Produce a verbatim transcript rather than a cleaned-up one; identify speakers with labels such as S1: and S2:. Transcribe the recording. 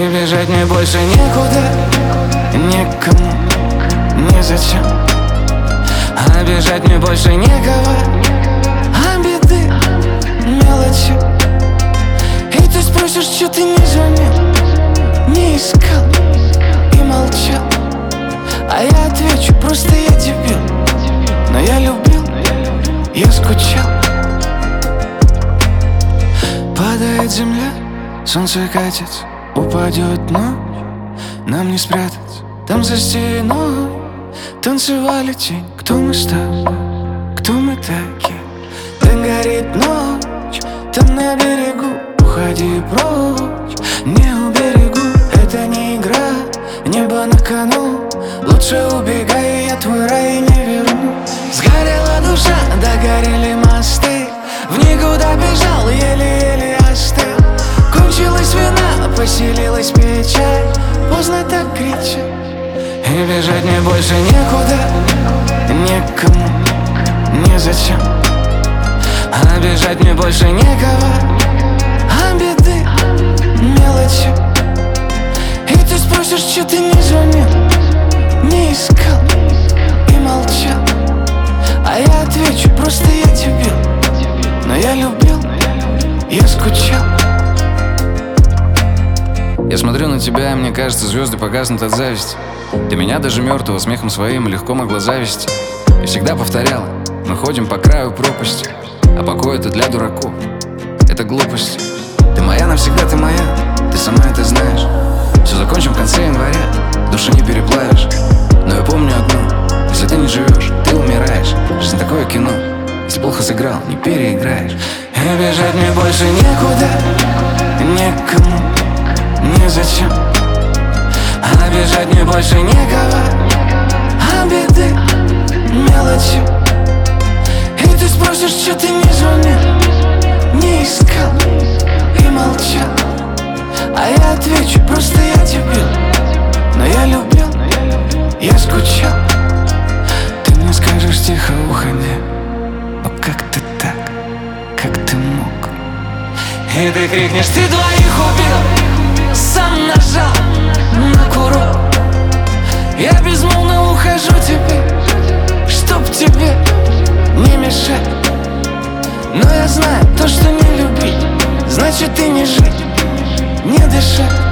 S1: И бежать мне больше некуда, никому, незачем. А бежать мне больше некого, а беды, мелочи. И ты спросишь, что ты не звонил, не искал и молчал. А я отвечу, просто я дебил. Но я любил, я скучал. Падает земля, солнце катится, упадет ночь, нам не спрятаться. Там за стеной танцевали тень. Кто мы с тобой, кто мы такие? Там горит ночь, там на берегу. Уходи прочь, не уберегу. Это не игра, небо на кону. Лучше убегай, я твой рай не верну. Сгорела душа, догорели мосты. В никуда бежал, еле-еле остыл. Кончилась вина, поселилась печаль. Поздно так кричать. И бежать мне больше некуда, никому, незачем. А бежать мне больше некого, а беды, мелочи. И ты спросишь, что ты не звонил, не искал и молчал. А я отвечу, просто я дебил. Но я любил, я скучал.
S2: Я смотрю на тебя, и мне кажется, звезды погаснут от зависти. Ты меня даже мертвого смехом своим легко могла завести. И всегда повторяла: мы ходим по краю пропасти, а покой это для дураков, это глупость. Ты моя навсегда, ты моя, ты сама это знаешь. Все закончим в конце января, души не переплавишь. Но я помню одно: если ты не живешь, ты умираешь. Жизнь такое кино, если плохо сыграл, не переиграешь.
S1: И бежать мне больше некуда, никому, незачем. А бежать мне больше некого, а беды, мелочи. И ты спросишь, что ты не звонил, не искал и молчал. А я отвечу, просто я дебил. Но я любил, я скучал. Ты мне скажешь тихо, уходи, но как ты так, как ты мог? И ты крикнешь, ты двоих убил, сам нажал на курок. Я безмолвно ухожу теперь, чтоб тебе не мешать. Но я знаю, то, что не любить, значит и не жить, не дышать.